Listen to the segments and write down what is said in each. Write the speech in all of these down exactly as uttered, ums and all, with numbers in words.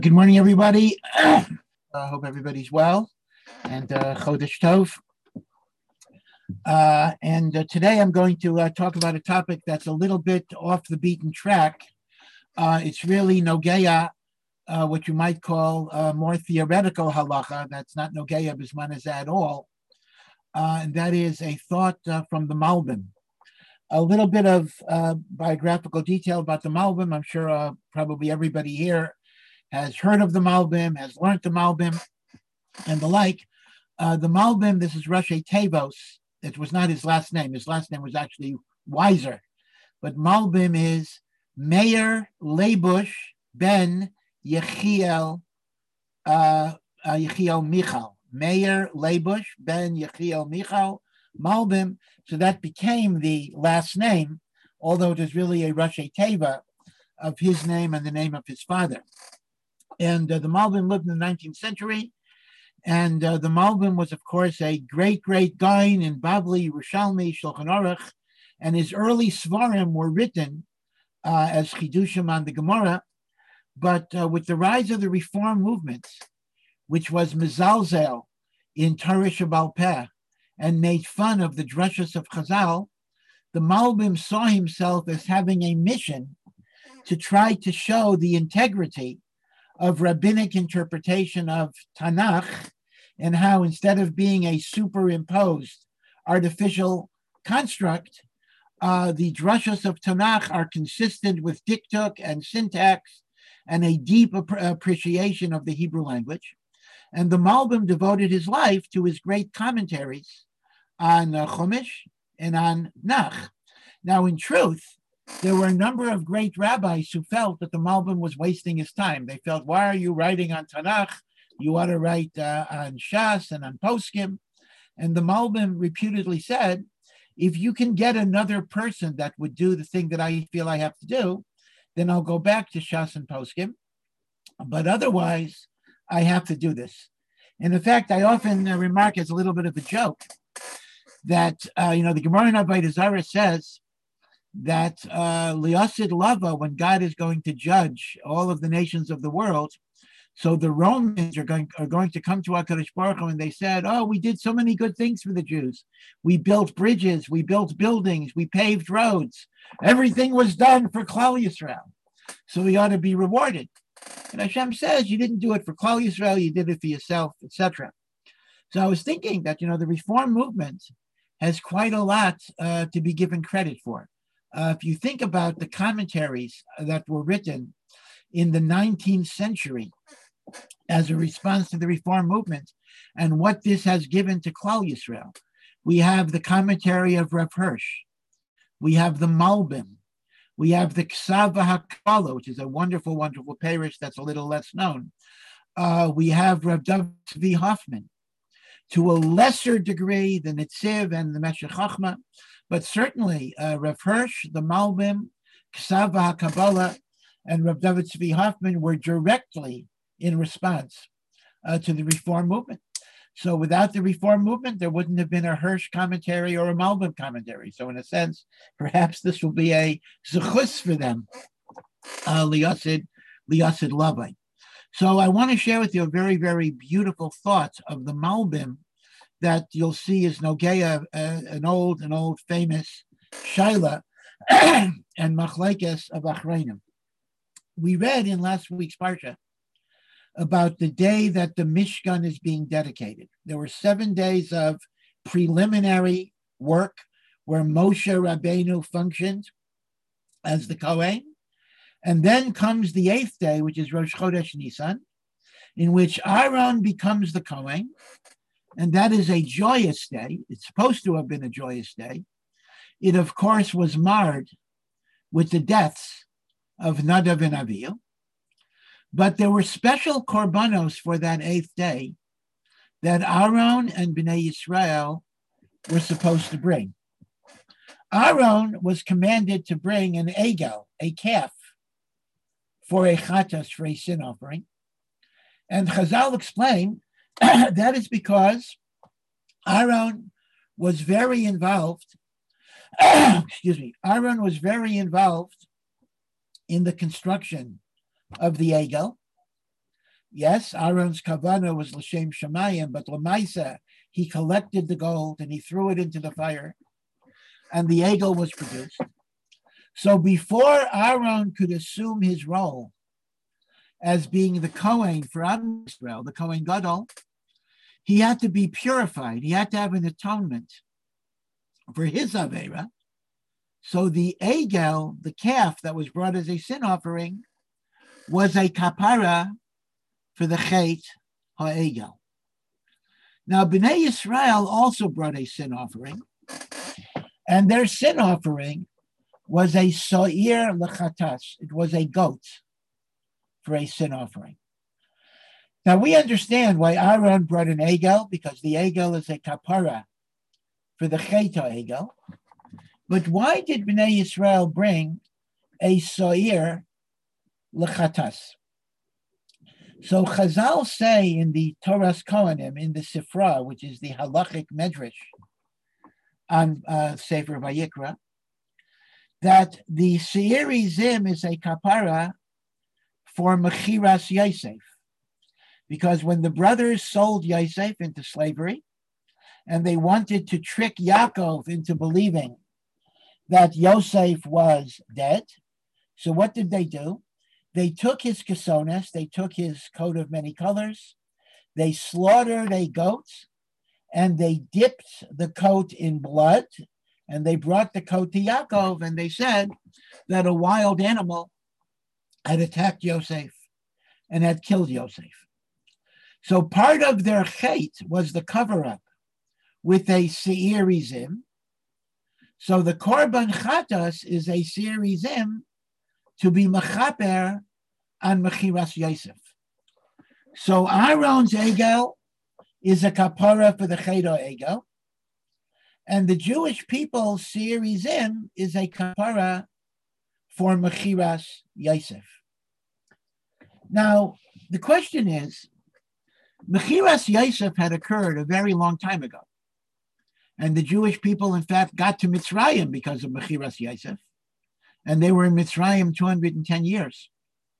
Good morning, everybody. I uh, hope everybody's well, and uh, Chodesh Tov. Uh, and uh, today I'm going to uh, talk about a topic that's a little bit off the beaten track. Uh, it's really Nogeya, uh, what you might call uh, more theoretical halacha. That's not Nogeya Bismanas at all. Uh, and that is a thought uh, from the Malbim. A little bit of uh, biographical detail about the Malbim. I'm sure uh, probably everybody here has heard of the Malbim, has learned the Malbim, and the like. Uh, the Malbim, this is Rashi Tevos. It was not his last name. His last name was actually Weiser. But Malbim is Meir Leibush ben Yechiel, uh, uh, Yechiel Michal. Meir Leibush ben Yechiel Michal, Malbim. So that became the last name, although it is really a Rashi Teva of his name and the name of his father. And uh, the Malbim lived in the nineteenth century. And uh, the Malbim was, of course, a great, great guy in Bavli, Yerushalmi, Shulchan Aruch. And his early Svarim were written uh, as Chidushim on the Gemara. But uh, with the rise of the Reform movement, which was Mizalzel in Torah Shebal Peh, and made fun of the drashos of Chazal, the Malbim saw himself as having a mission to try to show the integrity of rabbinic interpretation of Tanakh, and how instead of being a superimposed artificial construct, uh, the drashos of Tanakh are consistent with diktuk and syntax and a deep ap- appreciation of the Hebrew language. And the Malbim devoted his life to his great commentaries on uh, Chumash and on Nach. Now, in truth, there were a number of great rabbis who felt that the Malbim was wasting his time. They felt, why are you writing on Tanakh? You ought to write uh, on Shas and on Poskim. And the Malbim reputedly said, if you can get another person that would do the thing that I feel I have to do, then I'll go back to Shas and Poskim. But otherwise, I have to do this. And in fact, I often uh, remark as a little bit of a joke that, uh, you know, the Gemara in Avodah Zarah says that uh, Liasid Lava, when God is going to judge all of the nations of the world, so the Romans are going are going to come to HaKadosh Baruch Hu, and they said, oh, we did so many good things for the Jews. We built bridges, we built buildings, we paved roads. Everything was done for Klal Yisrael. So we ought to be rewarded. And Hashem says, you didn't do it for Klal Yisrael, you did it for yourself, et cetera. So I was thinking that, you know, the Reform movement has quite a lot uh, to be given credit for. Uh, if you think about the commentaries that were written in the nineteenth century as a response to the Reform movement and what this has given to Klal Yisrael, we have the commentary of Rav Hirsch, we have the Malbim, we have the Ksav HaKabbalah, which is a wonderful, wonderful parish that's a little less known. Uh, we have Rav David Tzvi Hoffman, to a lesser degree than Netziv and the Meshech Chochmah, but certainly uh, Rav Hirsch, the Malbim, Ksav HaKabbalah, and Rav David Tzvi Hoffman were directly in response uh, to the Reform movement. So without the Reform movement, there wouldn't have been a Hirsch commentary or a Malbim commentary. So in a sense, perhaps this will be a zechus for them, uh, liyasid, liyasid lavai. So I want to share with you a very, very beautiful thought of the Malbim that you'll see is Nogeya, uh, an old, an old famous Shaila and Machlekes of Achreinim. We read in last week's Parsha about the day that the Mishkan is being dedicated. There were seven days of preliminary work where Moshe Rabbeinu functioned as the Kohen. And then comes the eighth day, which is Rosh Chodesh Nisan, in which Aaron becomes the Kohen. And that is a joyous day. It's supposed to have been a joyous day. It, of course, was marred with the deaths of Nadav and Avihu. But there were special korbanos for that eighth day that Aaron and Bnei Yisrael were supposed to bring. Aaron was commanded to bring an egel, a calf, for a chatas, for a sin offering. And Chazal explained that is because Aaron was very involved, excuse me, Aaron was very involved in the construction of the egel. Yes, Aaron's kavana was l'shem shamayim, but l'maisa, he collected the gold and he threw it into the fire, and the egel was produced. So before Aaron could assume his role as being the Kohen for Am Yisrael, the Kohen Gadol, he had to be purified. He had to have an atonement for his Avera. So the egel, the calf that was brought as a sin offering, was a kapara for the chet ha'egel. Now, Bnei Yisrael also brought a sin offering, and their sin offering was a so'ir lechatas. It was a goat for a sin offering. Now, we understand why Aaron brought an egel, because the egel is a kapara for the chet ha'egel. But why did Bnei Yisrael bring a so'ir lechatas? So Chazal say in the Toras Kohanim, in the Sifra, which is the halachic medrash on uh, Sefer Vayikra, that the Seiri Zim is a kapara for Mechiras Yosef. Because when the brothers sold Yosef into slavery, and they wanted to trick Yaakov into believing that Yosef was dead, so what did they do? They took his kesones, they took his coat of many colors, they slaughtered a goat, and they dipped the coat in blood, and they brought the coat to Yaakov, and they said that a wild animal had attacked Yosef and had killed Yosef. So part of their chet was the cover-up with a seirizim. So the korban chatas is a seirizim to be mechaper on Mechiras Yosef. So Aaron's egel is a kapara for the chet ha'egel, and the Jewish people's seirizim is a kapara for Mechiras Yosef. Now, the question is, Mechiras Yosef had occurred a very long time ago. And the Jewish people, in fact, got to Mitzrayim because of Mechiras Yosef. And they were in Mitzrayim two hundred ten years.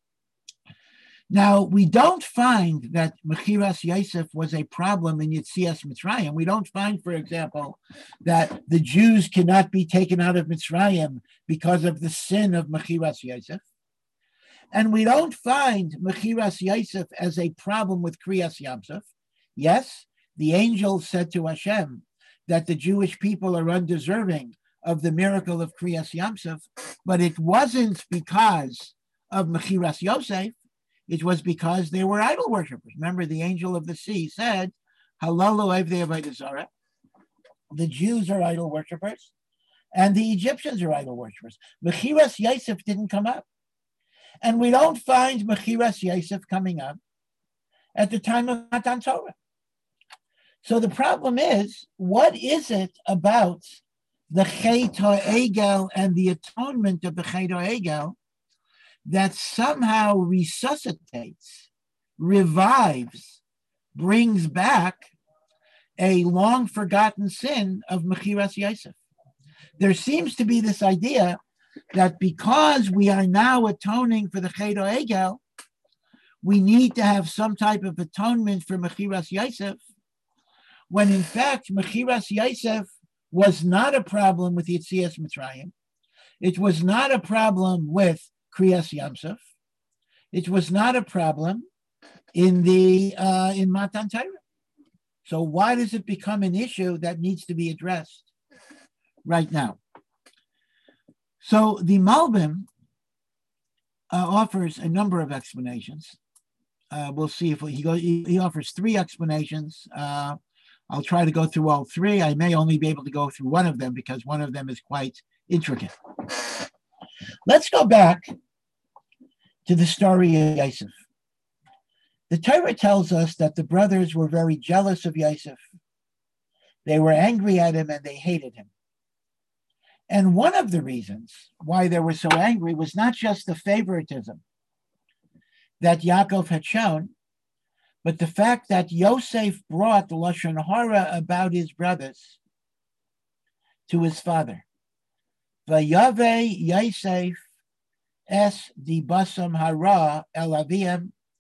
Now, we don't find that Mechiras Yosef was a problem in Yetzias Mitzrayim. We don't find, for example, that the Jews cannot be taken out of Mitzrayim because of the sin of Mechiras Yosef. And we don't find Mechiras Yosef as a problem with Kriyas Yamsuf. Yes, the angel said to Hashem that the Jewish people are undeserving of the miracle of Kriyas Yamsuf, but it wasn't because of Mechiras Yosef. It was because they were idol worshippers. Remember, the angel of the sea said, Halalu evdei avodah zarah. The Jews are idol worshippers, and the Egyptians are idol worshippers. Mechiras Yosef didn't come up. And we don't find Mechiras Yosef coming up at the time of Matan Torah. So the problem is, what is it about the Chet HaEgel and the atonement of the Chet HaEgel that somehow resuscitates, revives, brings back a long-forgotten sin of Mechiras Yosef? There seems to be this idea that because we are now atoning for the Chet HaEgel, we need to have some type of atonement for Mechiras Yosef, when in fact Mechiras Yosef was not a problem with Yetzias Mitzrayim. It was not a problem with Kriyas Yamsuf. It was not a problem in the uh, in Matan Torah. So why does it become an issue that needs to be addressed right now? So the Malbim uh, offers a number of explanations. Uh, we'll see if he goes. He, he offers three explanations. Uh, I'll try to go through all three. I may only be able to go through one of them because one of them is quite intricate. Let's go back to the story of Yosef. The Torah tells us that the brothers were very jealous of Yosef. They were angry at him and they hated him. And one of the reasons why they were so angry was not just the favoritism that Yaakov had shown, but the fact that Yosef brought the Lashon Hara about his brothers to his father. Vayave Yosef es di basam hara el avim.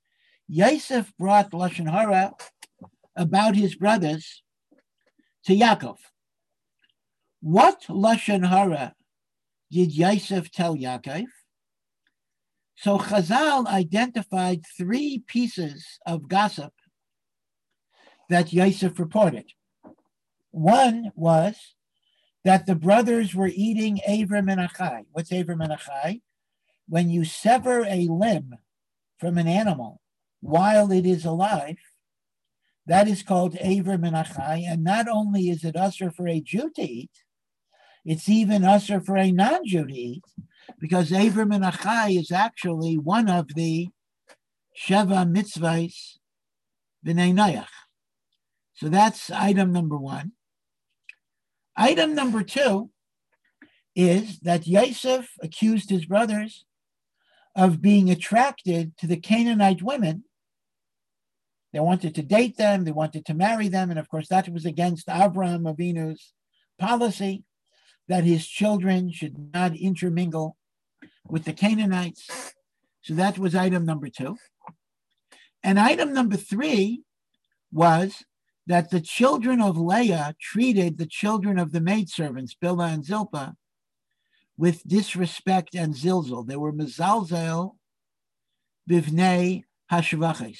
Yosef brought Lashon Hara about his brothers to Yaakov. What Lashon Hara did Yosef tell Yaakov? So Chazal identified three pieces of gossip that Yosef reported. One was that the brothers were eating Avram and Achai. What's Avram and Achai? When you sever a limb from an animal while it is alive, that is called Avram and Achai. And not only is it usher for a Jew to eat, it's even usher for a non-Jew to eat, because Avram and Achai is actually one of the Sheva mitzvahs b'nei Noach. So that's item number one. Item number two is that Yosef accused his brothers of being attracted to the Canaanite women. They wanted to date them, they wanted to marry them, and of course that was against Avraham Avinu's policy that his children should not intermingle with the Canaanites. So that was item number two. And item number three was that the children of Leah treated the children of the maidservants, Bilhah and Zilpah, with disrespect and zilzal. They were mezalzel bivnei hashvaches.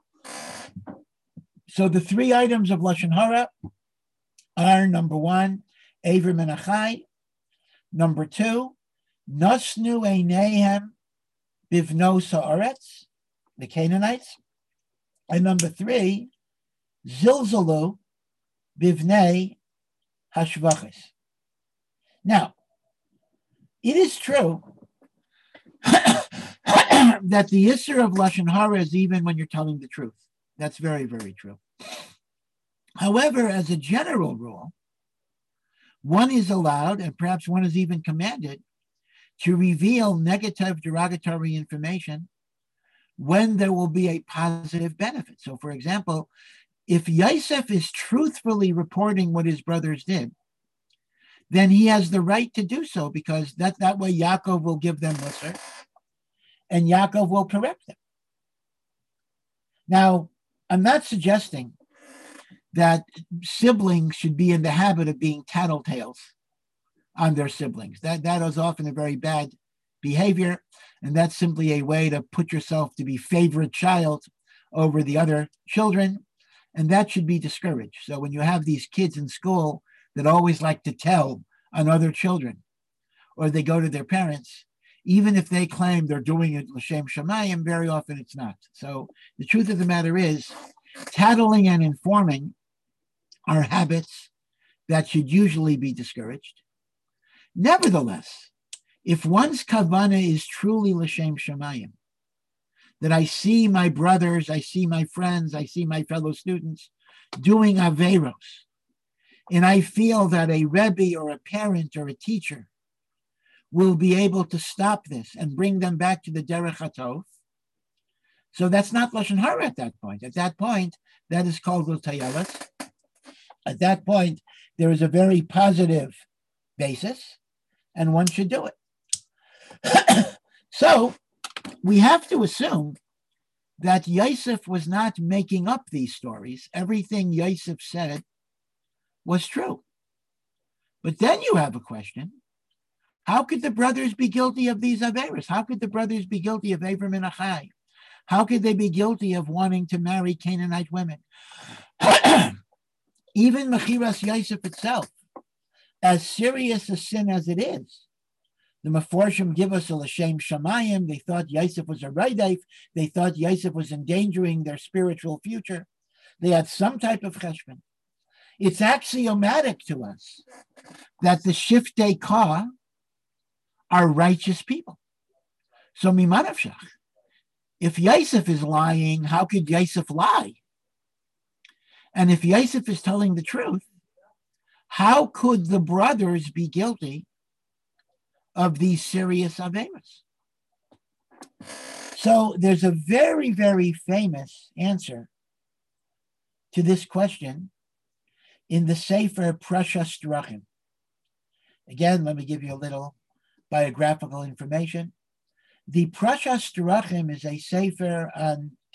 So the three items of Lashon Hara are, number one, Avram and Achai. Number two, Nosnu Eineihem Bivno Sa'aretz, the Canaanites. And number three, Zilzalu Bivnei Hashvaches. Now, it is true that the Yisr of Lashon Hara is even when you're telling the truth. That's very, very true. However, as a general rule, one is allowed, and perhaps one is even commanded, to reveal negative, derogatory information when there will be a positive benefit. So, for example, if Yosef is truthfully reporting what his brothers did, then he has the right to do so, because that, that way Yaakov will give them mussar, and Yaakov will correct them. Now, I'm not suggesting that siblings should be in the habit of being tattletales on their siblings. That, that is often a very bad behavior, and that's simply a way to put yourself to be favorite child over the other children, and that should be discouraged. So when you have these kids in school that always like to tell on other children, or they go to their parents, even if they claim they're doing it l'shem shamayim, very often it's not. So the truth of the matter is, tattling and informing are habits that should usually be discouraged. Nevertheless, if one's kavanah is truly l'shem shamayim, that I see my brothers, I see my friends, I see my fellow students doing averos, and I feel that a rebbe or a parent or a teacher will be able to stop this and bring them back to the derech hatov. So that's not Lashon Hara at that point. At that point, that is called l'tayalas. At that point, there is a very positive basis, and one should do it. So we have to assume that Yosef was not making up these stories. Everything Yosef said was true. But then you have a question. How could the brothers be guilty of these averos? How could the brothers be guilty of Avram and Achai? How could they be guilty of wanting to marry Canaanite women? Even Mechiras Yosef itself, as serious a sin as it is, the Meforshim give us a l'shem shamayim. They thought Yosef was a raidif. They thought Yosef was endangering their spiritual future. They had some type of cheshbon. It's axiomatic to us that the shiftei ka are righteous people. So mimanavshach, if Yosef is lying, how could Yosef lie? And if Yosef is telling the truth, how could the brothers be guilty of these serious averos? So there's a very, very famous answer to this question in the Sefer Prashas Drachim. Again, let me give you a little biographical information. The Prashas Drachim is a sefer on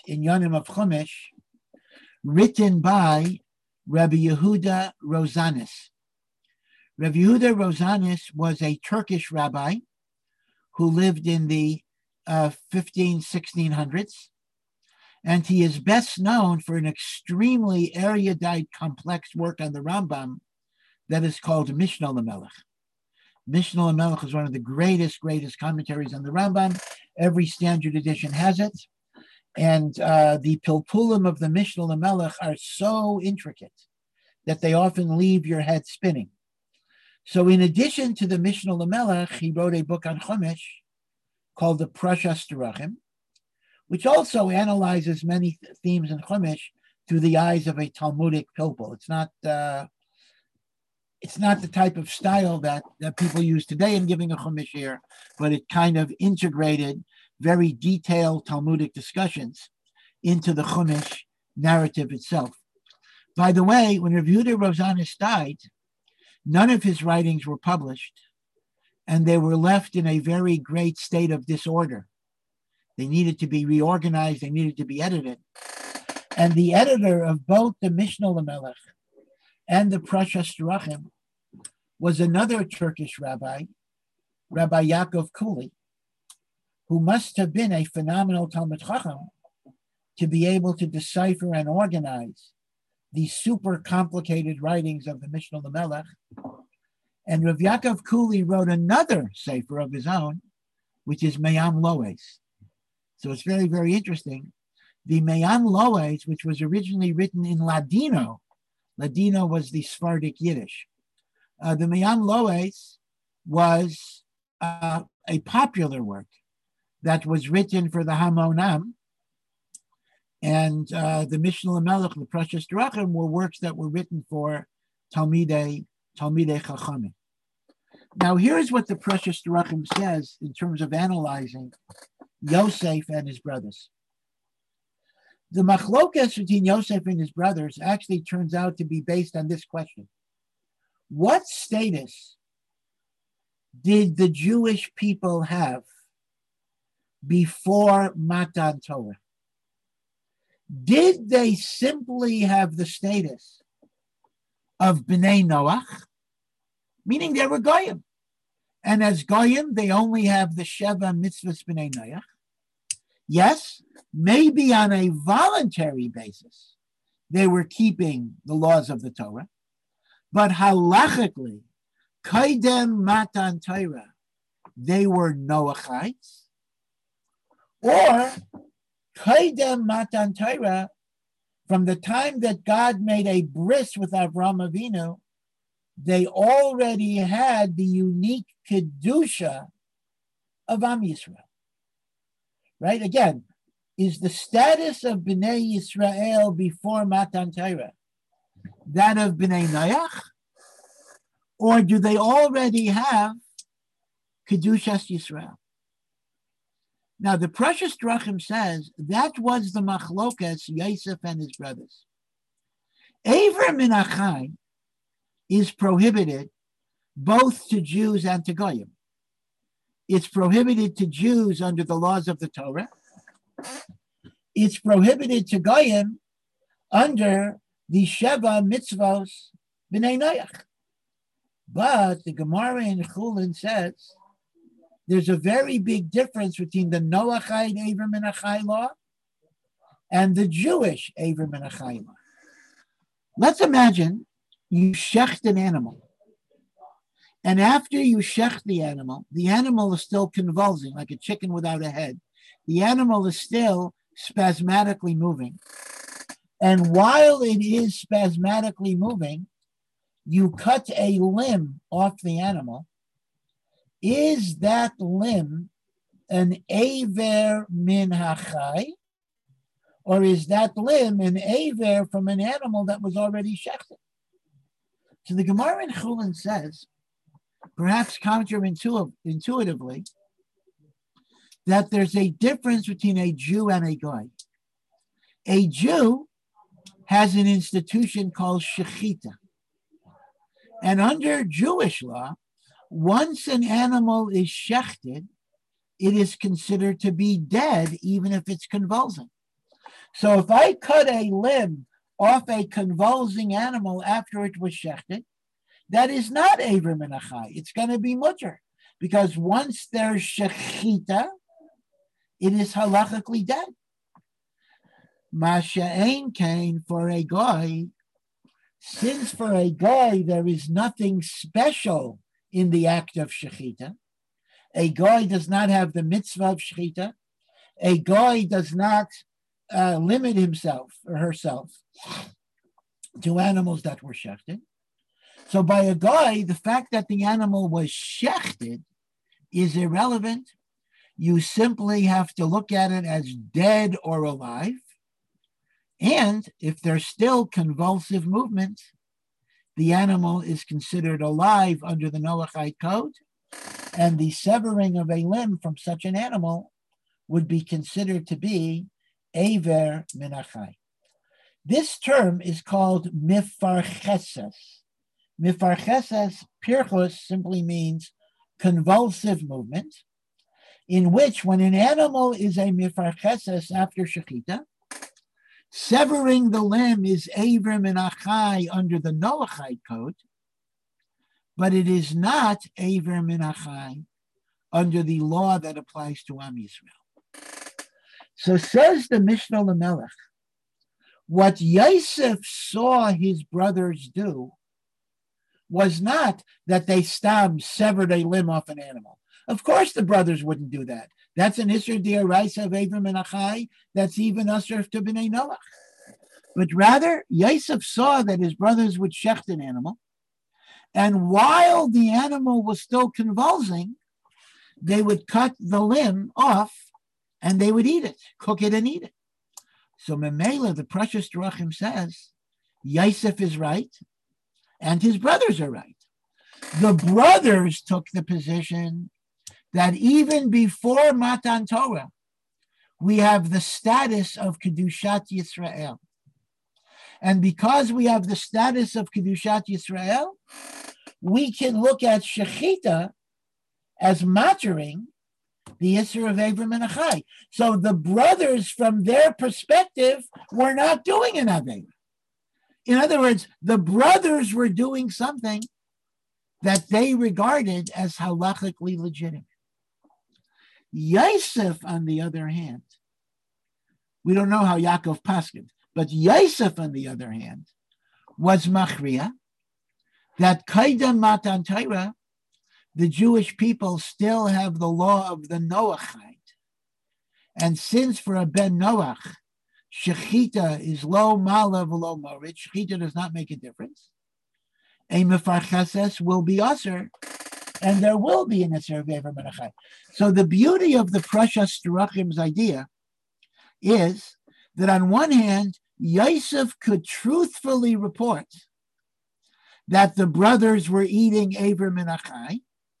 in Yonim of Chumash, written by Rabbi Yehuda Rosanis. Rabbi Yehuda Rosanis was a Turkish rabbi who lived in the uh, fifteen, sixteen hundreds, and he is best known for an extremely erudite, complex work on the Rambam that is called Mishnah Lamelech. Mishnah Lamelech is one of the greatest, greatest commentaries on the Rambam. Every standard edition has it. And uh, the pilpulim of the Mishnah Lamelech are so intricate that they often leave your head spinning. So in addition to the Mishnah Lamelech, he wrote a book on Chumash called the Prashas Derachim, which also analyzes many th- themes in Chumash through the eyes of a Talmudic pilpul. It's not uh, it's not the type of style that, that people use today in giving a Chumash here, but it kind of integrated very detailed Talmudic discussions into the Chumash narrative itself. By the way, when Rav Yehuda Rosanis died, none of his writings were published, and they were left in a very great state of disorder. They needed to be reorganized, they needed to be edited. And the editor of both the Mishnah Lamelech and the Prashas Derachim was another Turkish rabbi, Rabbi Yaakov Kuli, who must have been a phenomenal Talmud Chacham to be able to decipher and organize the super complicated writings of the Mishnah Lamelech. And Rav Yaakov Kuli wrote another sefer of his own, which is Mayam Loes. So it's very, very interesting. The Mayam Loes, which was originally written in Ladino, Ladino was the Sephardic Yiddish. Uh, the Mayam Loes was uh, a popular work that was written for the Hamonam, and uh, the Mishnah Lamelech, the Prashas Derachim, were works that were written for Talmidei, Talmidei Chachamim. Now, here's what the Prashas Derachim says in terms of analyzing Yosef and his brothers. The machlokas between Yosef and his brothers actually turns out to be based on this question. What status did the Jewish people have before Matan Torah? Did they simply have the status of Bnei Noach, meaning they were Goyim? And as Goyim, they only have the Sheva Mitzvahs Bnei Noach. Yes, maybe on a voluntary basis, they were keeping the laws of the Torah, but halachically, Kaidem Matan Torah, they were Noachites, or Kaidem Matan Torah, from the time that God made a bris with Avraham Avinu, they already had the unique Kedusha of Am Yisrael. Right? Again, is the status of Bnei Yisrael before Matan Torah that of Bnei Noach? Or do they already have Kedushas Yisrael? Now, the Prashas Derachim says that was the machlokas Yosef and his brothers. Eiver min Achai is prohibited both to Jews and to Goyim. It's prohibited to Jews under the laws of the Torah. It's prohibited to Goyim under the Sheva Mitzvos B'nai Noach. But the Gemara in Chulin says there's a very big difference between the Noachite Eiver min Achai law and the Jewish Eiver min Achai law. Let's imagine you shecht an animal. And after you shecht the animal, the animal is still convulsing like a chicken without a head. The animal is still spasmodically moving. And while it is spasmodically moving, you cut a limb off the animal. Is that limb an Eiver min Hachai? Or is that limb an Eiver from an animal that was already shechted? So the Gemara in Chulin says, perhaps counterintuitively, that there's a difference between a Jew and a Goy. A Jew has an institution called Shechita. And under Jewish law, once an animal is shechted, it is considered to be dead, even if it's convulsing. So if I cut a limb off a convulsing animal after it was shechted, that is not Aver min achai. It's going to be mutter, because once there's shechita, it is halachically dead. Masha'ain kain for a guy, since for a guy there is nothing special in the act of shechita. A guy does not have the mitzvah of shechita. A guy does not uh, limit himself or herself to animals that were shechted. So by a guy, the fact that the animal was shechted is irrelevant. You simply have to look at it as dead or alive. And if there's still convulsive movement, the animal is considered alive under the Noachite code, and the severing of a limb from such an animal would be considered to be Aver min achai. This term is called mifarcheses. Mifarcheses, pirchus, simply means convulsive movement, in which when an animal is a mifarcheses after shechita, severing the limb is Aver min achai under the Noachite code, but it is not Aver min achai under the law that applies to Am Yisrael. So says the Mishnah Lamelech, what Yosef saw his brothers do was not that they stabbed, severed a limb off an animal. Of course the brothers wouldn't do that. That's an Isser D'Oraisa of Aver min achai. That's even Asr to B'nai Noach. But rather, Yosef saw that his brothers would shecht an animal, and while the animal was still convulsing, they would cut the limb off and they would eat it, cook it and eat it. So Memela, the precious Drachim, says, Yosef is right and his brothers are right. The brothers took the position that even before Matan Torah, we have the status of Kedushat Yisrael. And because we have the status of Kedushat Yisrael, we can look at Shechita as mattering the Yisr of Aver min achai. So the brothers, from their perspective, were not doing an Aveira. In other words, the brothers were doing something that they regarded as halachically legitimate. Yosef, on the other hand, we don't know how Yaakov paskined, but Yosef, on the other hand, was machriya that kaidam matan Torah, the Jewish people still have the law of the Noachite. And since for a ben Noach, shechita is low mala v'lo morit, shechita does not make a difference, a mefarcheses will be aser, and there will be an Isser of Aver min achai. So the beauty of the Prashas Drachim's idea is that on one hand, Yosef could truthfully report that the brothers were eating Aver min achai,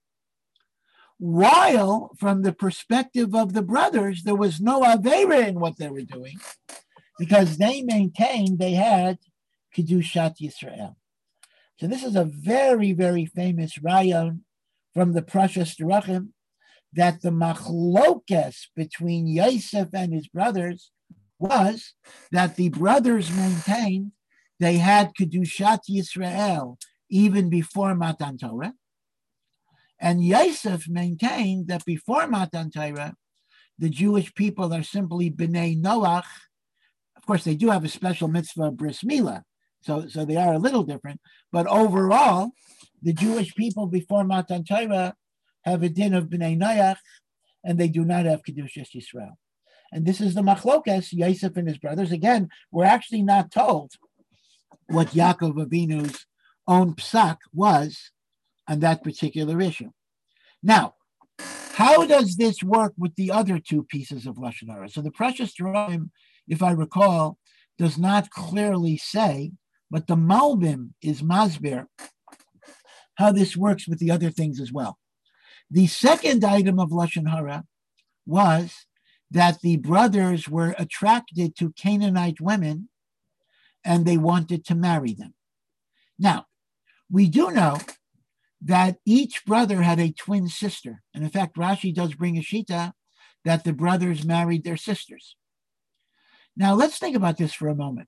while from the perspective of the brothers, there was no Aveira in what they were doing, because they maintained they had Kedushat Yisrael. So this is a very, very famous rayon from the Prashas Drachim, that the machlokes between Yosef and his brothers was that the brothers maintained they had Kedushat Yisrael even before Matan Torah, and Yosef maintained that before Matan Torah, the Jewish people are simply B'nai Noach. Of course, they do have a special mitzvah of Bris Milah, so, so they are a little different, but overall, the Jewish people before Matan Torah have a din of B'nai Noach, and they do not have Kedushas Yisrael. And this is the machlokas, Yosef and his brothers. Again, we're actually not told what Yaakov Avinu's own psak was on that particular issue. Now, how does this work with the other two pieces of Lashon Hara? So the Precious Drachim, if I recall, does not clearly say, but the Malbim is Masbir, how this works with the other things as well. The second item of Lashon Hara was that the brothers were attracted to Canaanite women and they wanted to marry them. Now, we do know that each brother had a twin sister. And in fact, Rashi does bring a shita that the brothers married their sisters. Now let's think about this for a moment.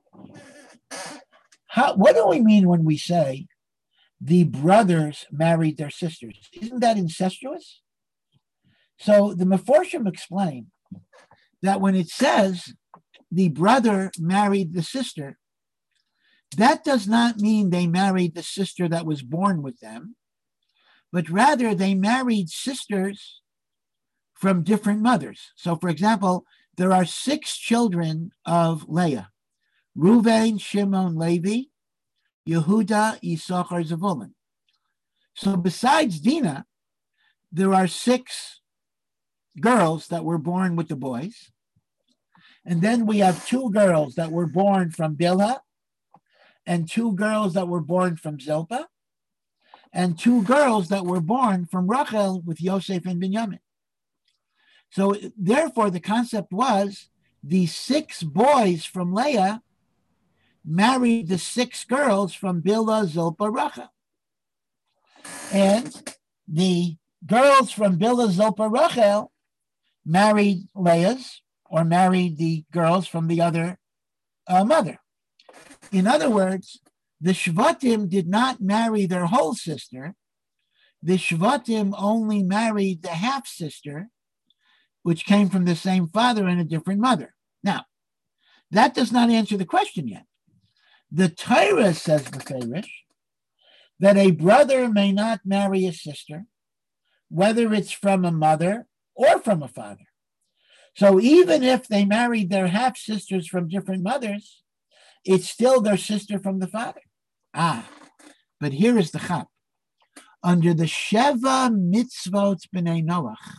How, what do we mean when we say the brothers married their sisters? Isn't that incestuous? So the Meforshim explain that when it says the brother married the sister, that does not mean they married the sister that was born with them, but rather they married sisters from different mothers. So for example, there are six children of Leah: Reuven, Shimon, Levi, Yehuda, Issachar, Zevulun. So besides Dinah, there are six girls that were born with the boys. And then we have two girls that were born from Bilhah, and two girls that were born from Zilpah, and two girls that were born from Rachel with Yosef and Binyamin. So therefore, the concept was the six boys from Leah married the six girls from Bilhah, Zilpah, Rachel. And the girls from Bilhah, Zilpah, Rachel married Leah's, or married the girls from the other uh, mother. In other words, the Shvatim did not marry their whole sister. The Shvatim only married the half-sister, which came from the same father and a different mother. Now, that does not answer the question yet. The Torah says, b'ferish, that a brother may not marry a sister, whether it's from a mother or from a father. So even if they married their half-sisters from different mothers, it's still their sister from the father. Ah, but here is the chap. Under the Sheva Mitzvot B'nai Noach,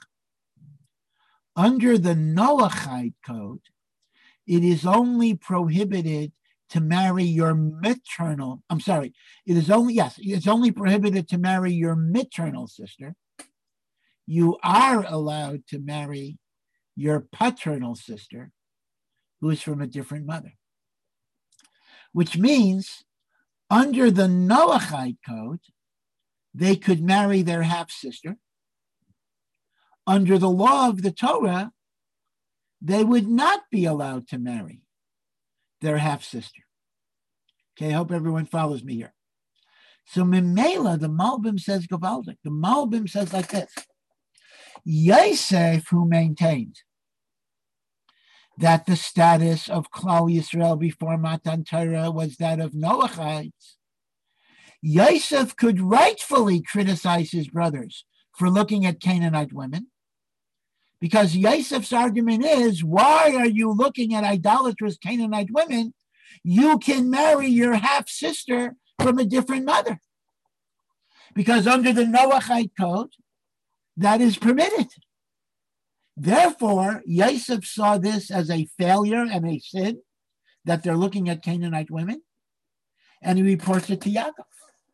under the Noachite code, it is only prohibited to marry your maternal, I'm sorry, it is only, yes, it's only prohibited to marry your maternal sister. You are allowed to marry your paternal sister, who is from a different mother. Which means, under the Noachite code, they could marry their half-sister. Under the law of the Torah, they would not be allowed to marry their half-sister. Okay, I hope everyone follows me here. So Memela, the Malbim says Gavaldik. The Malbim says like this. Yosef, who maintained that the status of Klal Yisrael before Matan Torah was that of Noachites, Yosef could rightfully criticize his brothers for looking at Canaanite women, because Yosef's argument is, why are you looking at idolatrous Canaanite women? You can marry your half-sister from a different mother. Because under the Noachite code, that is permitted. Therefore, Yosef saw this as a failure and a sin, that they're looking at Canaanite women, and he reports it to Yaakov.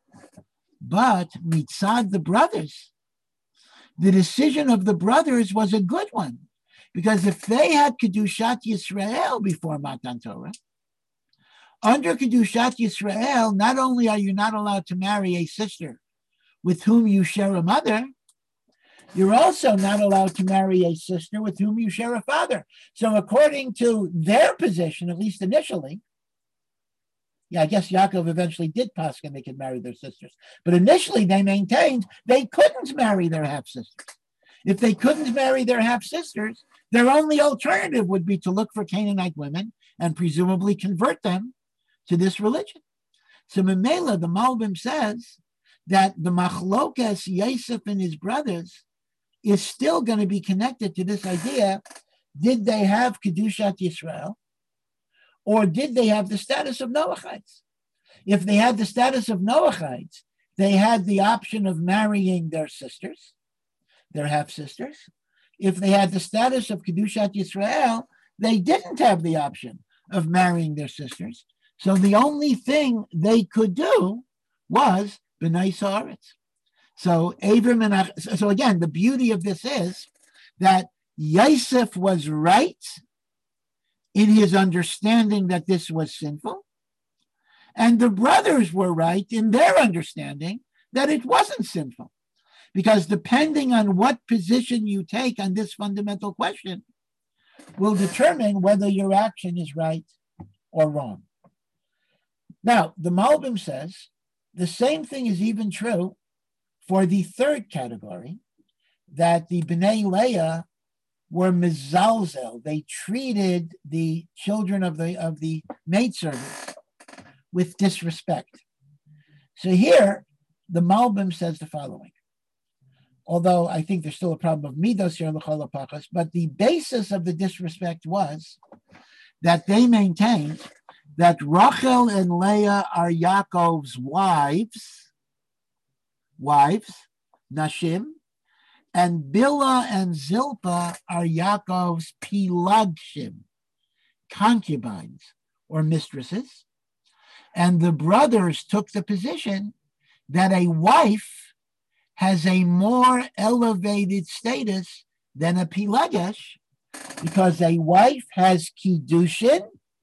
But mitzad the brothers, the decision of the brothers was a good one, because if they had Kedushat Yisrael before Matan Torah, under Kedushat Yisrael, not only are you not allowed to marry a sister with whom you share a mother, you're also not allowed to marry a sister with whom you share a father. So according to their position, at least initially, yeah, I guess Yaakov eventually did pass and they could marry their sisters. But initially they maintained they couldn't marry their half-sisters. If they couldn't marry their half-sisters, their only alternative would be to look for Canaanite women and presumably convert them to this religion. So Memela, the Malbim says that the Machlokas, Yosef and his brothers, is still going to be connected to this idea. Did they have Kedushat Yisrael, or did they have the status of Noachites? If they had the status of Noachites, they had the option of marrying their sisters, their half-sisters. If they had the status of Kedushat Yisrael, they didn't have the option of marrying their sisters. So the only thing they could do was B'nai Sa'aretz. So Abram and so again, the beauty of this is that Yosef was right in his understanding that this was sinful, and the brothers were right in their understanding that it wasn't sinful. Because depending on what position you take on this fundamental question, will determine whether your action is right or wrong. Now, the Malbim says the same thing is even true for the third category, that the Bnei Leah were mizalzel. They treated the children of the of the maidservants with disrespect. So here, the Malbim says the following. Although I think there's still a problem of midos here, l'chol hapachos, but the basis of the disrespect was that they maintained that Rachel and Leah are Yaakov's wives, wives, nashim, and Bilhah and Zilpah are Yaakov's pilagshim, concubines or mistresses. And the brothers took the position that a wife has a more elevated status than a pilagesh, because a wife has kiddushin,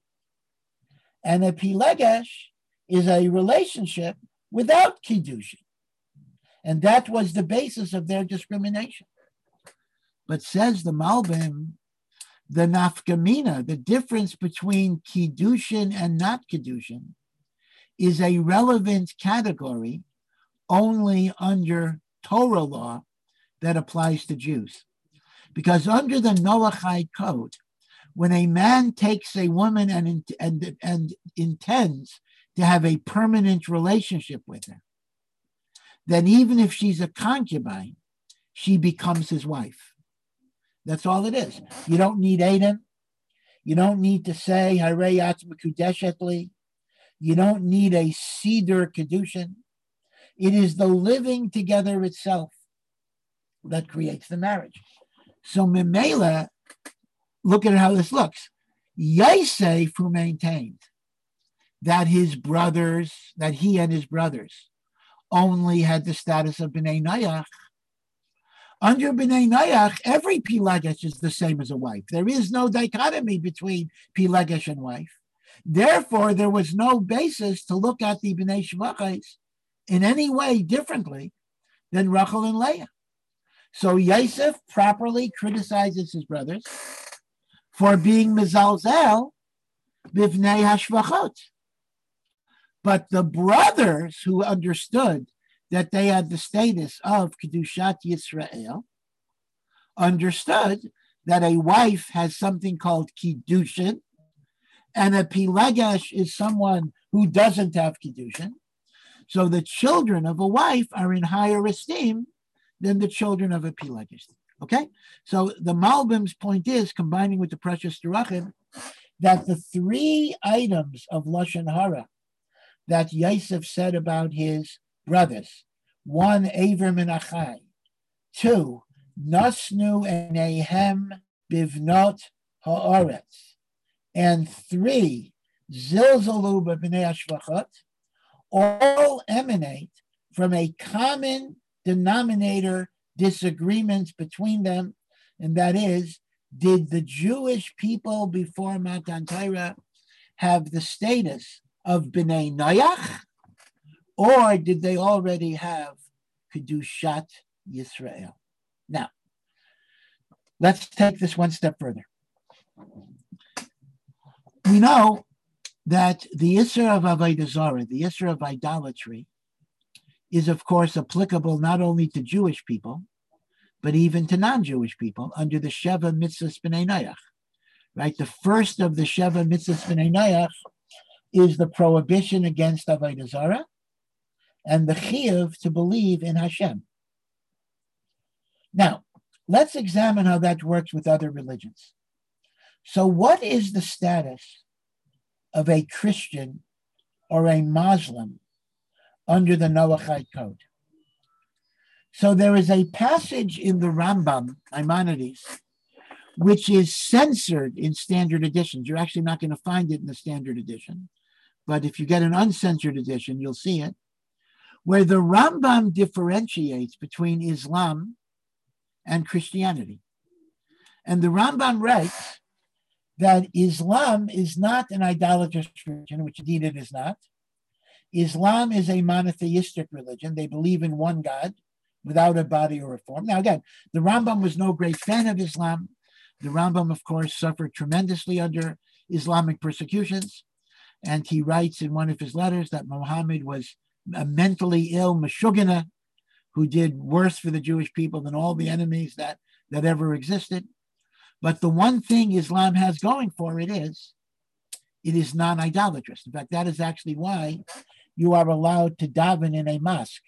and a pilagesh is a relationship without kiddushin. And that was the basis of their discrimination. But says the Malbim, the nafkamina, the difference between kiddushin and not kiddushin, is a relevant category only under Torah law that applies to Jews. Because under the Noachide code, when a man takes a woman and, and, and intends to have a permanent relationship with her, then even if she's a concubine, she becomes his wife. That's all it is. You don't need Adam. You don't need to say, Harei Atzma Kudeshet Li. You don't need a Seder Kedushin. It is the living together itself that creates the marriage. So Memela, look at how this looks. Yosef, who maintained that his brothers, that he and his brothers only had the status of Bnei Nayach. Under Bnei Nayach, every Pilagesh is the same as a wife. There is no dichotomy between Pilagesh and wife. Therefore, there was no basis to look at the Bnei Shvachos in any way differently than Rachel and Leah. So Yosef properly criticizes his brothers for being mizalzel b'vnei hashvachot. But the brothers who understood that they had the status of Kedushat Yisrael understood that a wife has something called Kiddushin, and a Pilagesh is someone who doesn't have Kiddushin. So the children of a wife are in higher esteem than the children of a Pilagesh. Okay? So the Malbim's point is, combining with the precious Terachim, that the three items of Lashon Hara that Yosef said about his brothers, one, Avram and Achai, two, Nasnu Enehem Bivnot Haaretz, and three, Zilzalu B'nei Hashvachot, all emanate from a common denominator disagreements between them, and that is, did the Jewish people before Matan Torah have the status of Bnei Noach, or did they already have Kedushat Yisrael? Now, let's take this one step further. We know that the Isser of Avodah Zarah, the Isser of idolatry, is of course applicable not only to Jewish people, but even to non-Jewish people under the Sheva Mitzvahs B'nei Noach. Right? The first of the Sheva Mitzvahs B'nei Noach is the prohibition against Avodah Zarah and the chiyuv to believe in Hashem. Now, let's examine how that works with other religions. So what is the status of a Christian or a Muslim under the Noachide code? So there is a passage in the Rambam, Maimonides, which is censored in standard editions. You're actually not going to find it in the standard edition. But if you get an uncensored edition, you'll see it, where the Rambam differentiates between Islam and Christianity. And the Rambam writes that Islam is not an idolatrous religion, which indeed it is not. Islam is a monotheistic religion. They believe in one God without a body or a form. Now, again, the Rambam was no great fan of Islam, The Rambam, of course, suffered tremendously under Islamic persecutions. And he writes in one of his letters that Muhammad was a mentally ill Meshugana who did worse for the Jewish people than all the enemies that, that ever existed. But the one thing Islam has going for it is, it is non-idolatrous. In fact, that is actually why you are allowed to daven in a mosque.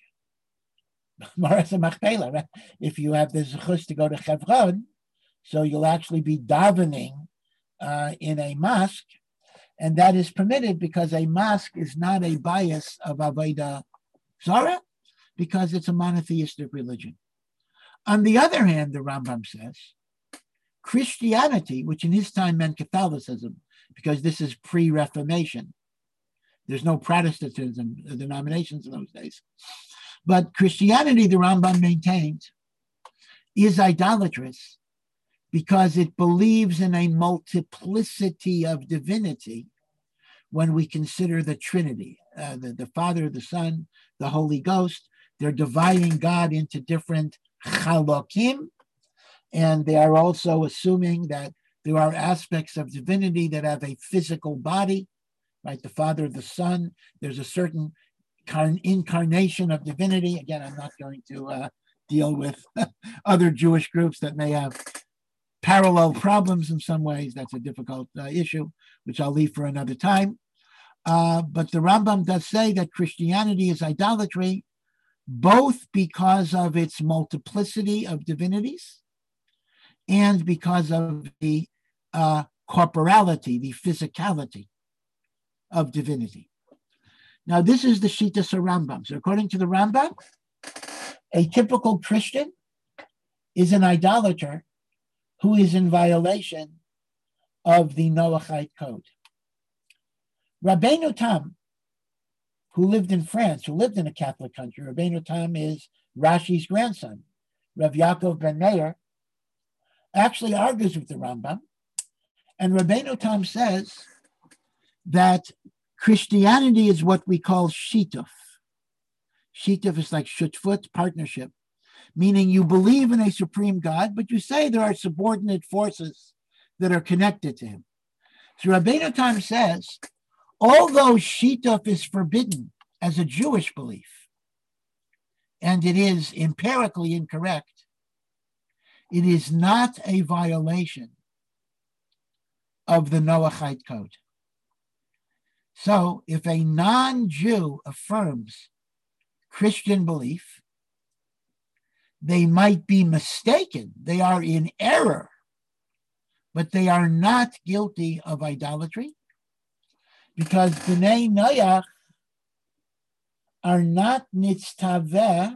If you have the zechus to go to Hebron, so you'll actually be davening uh, in a mosque, and that is permitted because a mosque is not a bias of Avodah Zarah, because it's a monotheistic religion. On the other hand, the Rambam says, Christianity, which in his time meant Catholicism, because this is pre-Reformation. There's no Protestantism denominations in those days. But Christianity, the Rambam maintains, is idolatrous because it believes in a multiplicity of divinity when we consider the Trinity, uh, the, the Father, the Son, the Holy Ghost. They're dividing God into different chalokim, and they are also assuming that there are aspects of divinity that have a physical body, right? The Father, the Son. There's a certain incarnation of divinity. Again, I'm not going to uh, deal with other Jewish groups that may have parallel problems in some ways. That's a difficult uh, issue, which I'll leave for another time. Uh, but the Rambam does say that Christianity is idolatry, both because of its multiplicity of divinities and because of the uh, corporality, the physicality of divinity. Now, this is the Shitas of Rambam. So according to the Rambam, a typical Christian is an idolater who is in violation of the Noahide code. Rabbeinu Tam, who lived in France, who lived in a Catholic country, Rabbeinu Tam is Rashi's grandson, Rav Yaakov ben Meir, actually argues with the Rambam. And Rabbeinu Tam says that Christianity is what we call shituf. Shituf is like shutfut, partnership, meaning you believe in a supreme God, but you say there are subordinate forces that are connected to him. So Rabbeinu Tam says, although shituf is forbidden as a Jewish belief, and it is empirically incorrect, it is not a violation of the Noahide code. So if a non-Jew affirms Christian belief, they might be mistaken. They are in error, but they are not guilty of idolatry because B'nai Noach are not nitztaveh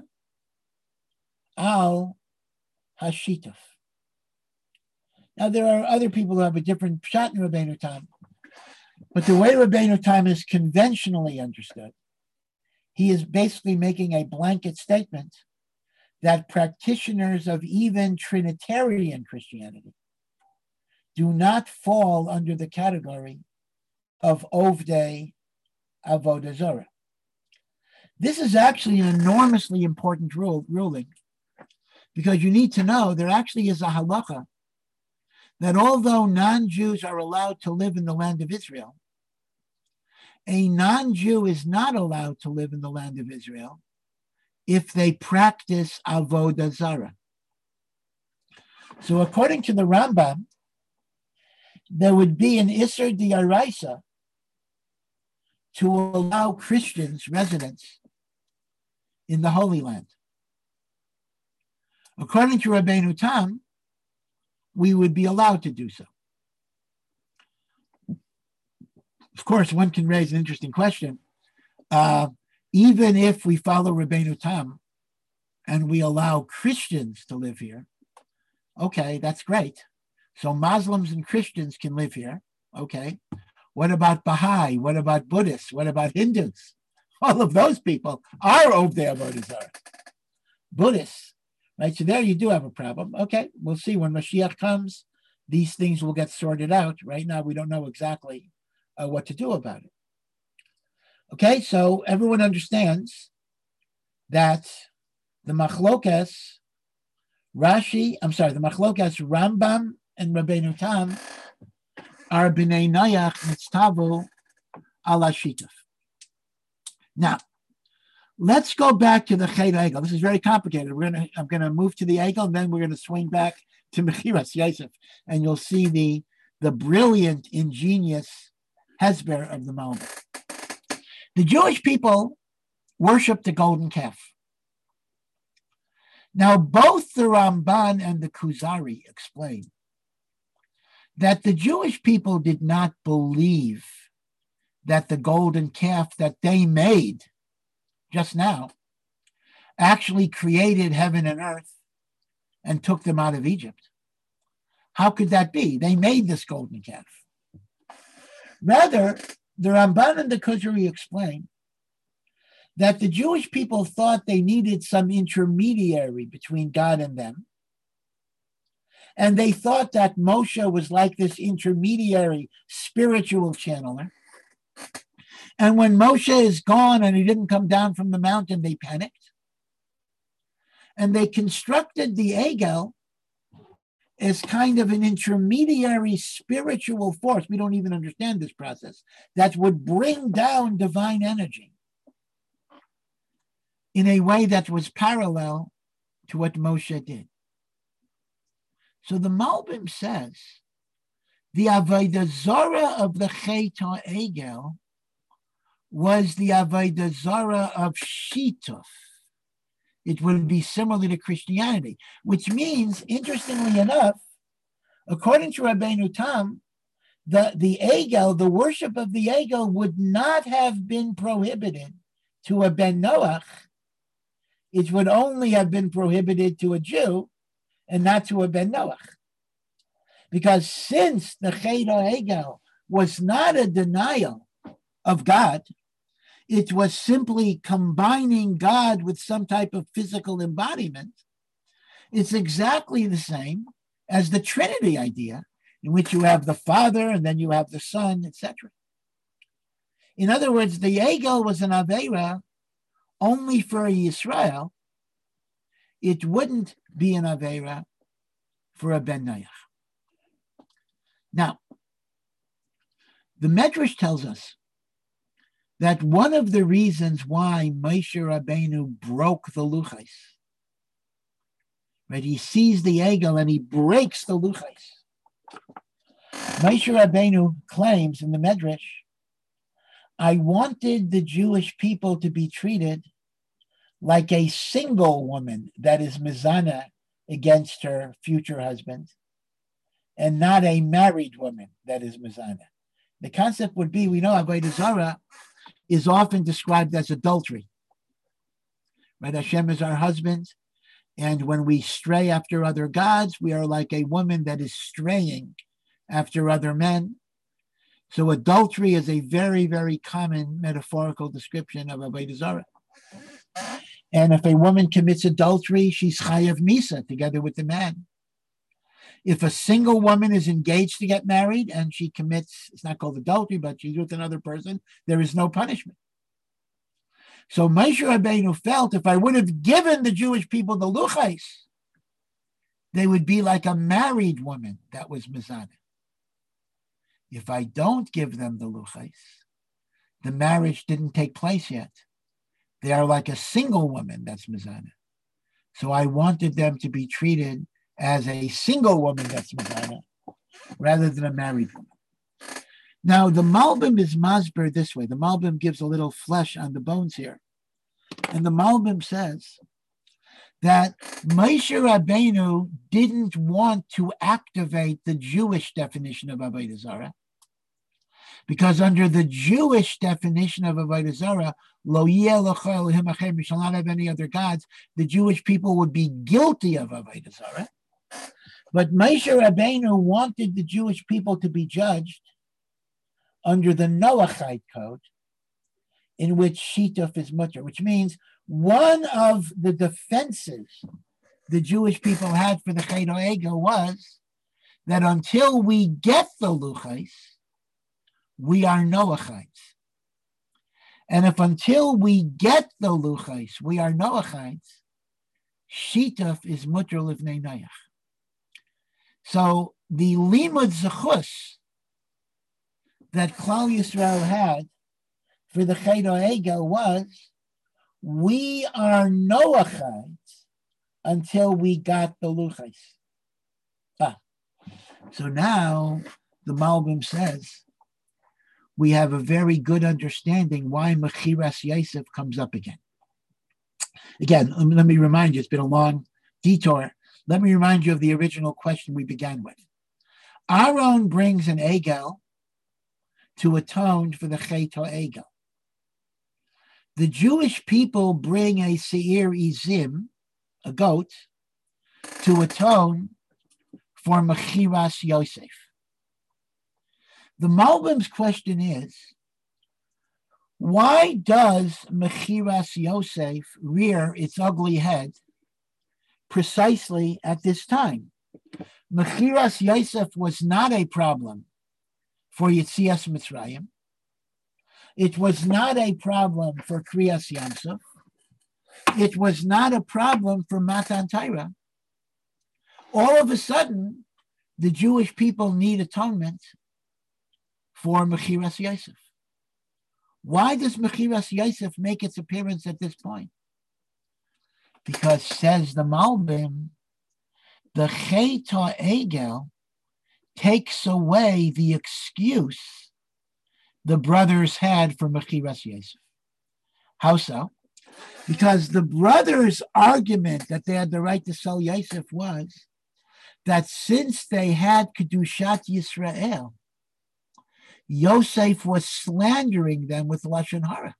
al hashituf. Now, there are other people who have a different pshat in Rabbeinu Tam, but the way Rabbeinu Tam is conventionally understood, he is basically making a blanket statement that practitioners of even Trinitarian Christianity do not fall under the category of Ovdei Avodah Zarah. This is actually an enormously important rule, ruling, because you need to know there actually is a halacha that although non-Jews are allowed to live in the land of Israel, a non-Jew is not allowed to live in the land of Israel if they practice Avodah Zarah. So according to the Rambam, there would be an Isser D'Oraisa to allow Christians residence in the Holy Land. According to Rabbeinu Tam, we would be allowed to do so. Of course, one can raise an interesting question. Uh, even if we follow Rabbeinu Tam and we allow Christians to live here, okay, that's great. So Muslims and Christians can live here, okay. What about Baha'i? What about Buddhists? What about Hindus? All of those people are Ovdei Avodah Zarah. Buddhists, right? So there you do have a problem. Okay, we'll see when Mashiach comes, these things will get sorted out. Right now, we don't know exactly uh, what to do about it. Okay, so everyone understands that the Machlokas, Rashi, I'm sorry, the Machlokas Rambam and Rabbeinu Tam are B'nai Noach Nitztavu ala Shituf. Now, let's go back to the Chet Egel. This is very complicated. We're gonna, I'm going to move to the Egel, and then we're going to swing back to Mechiras Yosef, and you'll see the, the brilliant, ingenious Hesber of the Malbim. The Jewish people worship the golden calf. Now, both the Ramban and the Kuzari explain that the Jewish people did not believe that the golden calf that they made just now actually created heaven and earth and took them out of Egypt. How could that be? They made this golden calf. Rather, the Ramban and the Kuzari explain that the Jewish people thought they needed some intermediary between God and them. And they thought that Moshe was like this intermediary spiritual channeler. And when Moshe is gone and he didn't come down from the mountain, they panicked. And they constructed the Egel as kind of an intermediary spiritual force. We don't even understand this process, that would bring down divine energy in a way that was parallel to what Moshe did. So the Malbim says the Avodah Zarah of the Chet HaEgel was the Avodah Zarah of Shituf. It would be similar to Christianity, which means, interestingly enough, according to Rabbeinu Tam, the, the Egel, the worship of the Egel would not have been prohibited to a Ben Noach. It would only have been prohibited to a Jew and not to a Ben Noach. Because since the Chet HaEgel was not a denial of God, it was simply combining God with some type of physical embodiment. It's exactly the same as the Trinity idea, in which you have the Father and then you have the Son, et cetera. In other words, the Egel was an Aveira only for Yisrael. It wouldn't be an Aveira for a Ben Noach. Now, the Medrash tells us that one of the reasons why Moshe Rabbeinu broke the luchos, right? He sees the Egel and he breaks the luchos. Moshe Rabbeinu claims in the Medrash, I wanted the Jewish people to be treated like a single woman that is mizana against her future husband, and not a married woman that is mizana. The concept would be, we know Avodah Zarah is often described as adultery. Right? Hashem is our husband, and when we stray after other gods, we are like a woman that is straying after other men. So adultery is a very, very common metaphorical description of Avodah Zarah. And if a woman commits adultery, she's chayav misa together with the man. If a single woman is engaged to get married and she commits, it's not called adultery, but she's with another person, there is no punishment. So Moshe Rabbeinu felt, if I would have given the Jewish people the luchos, they would be like a married woman that was mizana. If I don't give them the luchos, the marriage didn't take place yet. They are like a single woman that's mizana. So I wanted them to be treated as a single woman that's mizana, rather than a married woman. Now, the Malbim is masber this way. The Malbim gives a little flesh on the bones here. And the Malbim says that Moshe Rabbeinu didn't want to activate the Jewish definition of Avodah Zarah, because under the Jewish definition of Avodah Zarah, lo yeh l'cha Elohim acher, we shall not have any other gods, the Jewish people would be guilty of Avodah Zarah. But Moshe Rabbeinu wanted the Jewish people to be judged under the Noachite code, in which Shituf is mutter, which means one of the defenses the Jewish people had for the Chet HaEgel was that until we get the luchos, we are Noachites. And if until we get the luchos, we are Noachites, Shituf is mutter livnei Noach. So the limud zechus that Klal Yisrael had for the Chet Egel was, we are Noachites until we got the Luchais. Ah. So now the Malbim says we have a very good understanding why Mechiras Yosef comes up again. Again, let me remind you, it's been a long detour. Let me remind you of the original question we began with. Aaron brings an Egel to atone for the Chet Egel. The Jewish people bring a Seir Izim, a goat, to atone for Mechiras Yosef. The Malbim's question is, why does Mechiras Yosef rear its ugly head precisely at this time? Mechiras Yosef was not a problem for Yetzias Mitzrayim. It was not a problem for Kriyas Yamsuf. It was not a problem for Matan Torah. All of a sudden, the Jewish people need atonement for Mechiras Yosef. Why does Mechiras Yosef make its appearance at this point? Because, says the Malbim, the Chet Egel takes away the excuse the brothers had for Mechiras Yosef. How so? Because the brothers' argument that they had the right to sell Yosef was that since they had Kedushat Yisrael, Yosef was slandering them with Lashon Hara.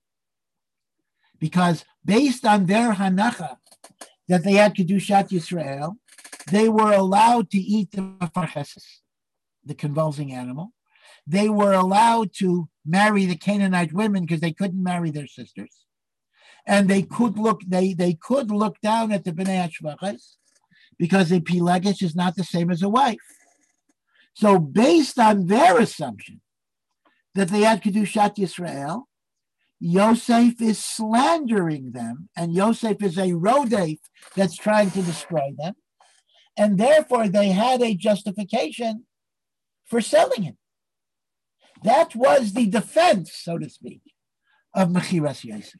Because based on their Hanacha that they had Kedushat Yisrael, they were allowed to eat the Farcheses, the convulsing animal. They were allowed to marry the Canaanite women because they couldn't marry their sisters. And they could look, they, they could look down at the Bnei HaShvachas because a Pelegish is not the same as a wife. So based on their assumption that they had Kedushat Yisrael, Yosef is slandering them, and Yosef is a rodef that's trying to destroy them, and therefore they had a justification for selling him. That was the defense, so to speak, of Mechiras Yosef.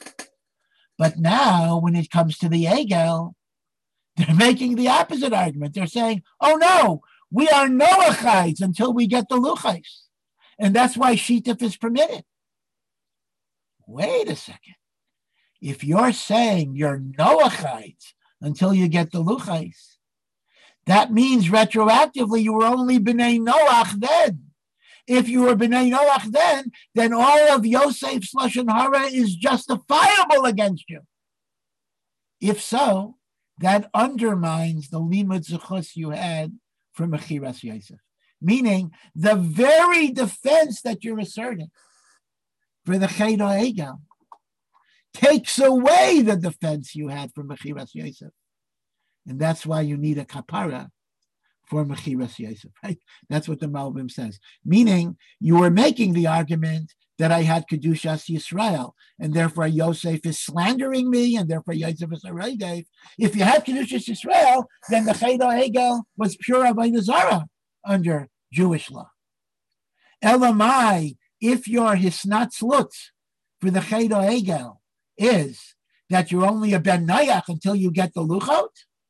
But now, when it comes to the Egel, they're making the opposite argument. They're saying, oh no, we are Noachites until we get the Luchais. And that's why Shittif is permitted. Wait a second. If you're saying you're Noachites until you get the Luchais, that means retroactively you were only B'nai Noach then. If you were B'nai Noach then, then all of Yosef's Lashon Hara is justifiable against you. If so, that undermines the limud zechus you had from Mechiras Yosef. Meaning, the very defense that you're asserting for the Chet Egel takes away the defense you had for Mechiras Yosef. And that's why you need a kapara for Mechiras Yosef, right? That's what the Malbim says. Meaning, you were making the argument that I had Kedushas Yisrael, and therefore Yosef is slandering me, and therefore Yosef is a rodef. If you had Kedushas Yisrael, then the Chet Egel was pure Avodah Zarah under Jewish law. Elamai, if your hisnatzlut for the Chet Egel is that you're only a ben Nayach until you get the Luchot,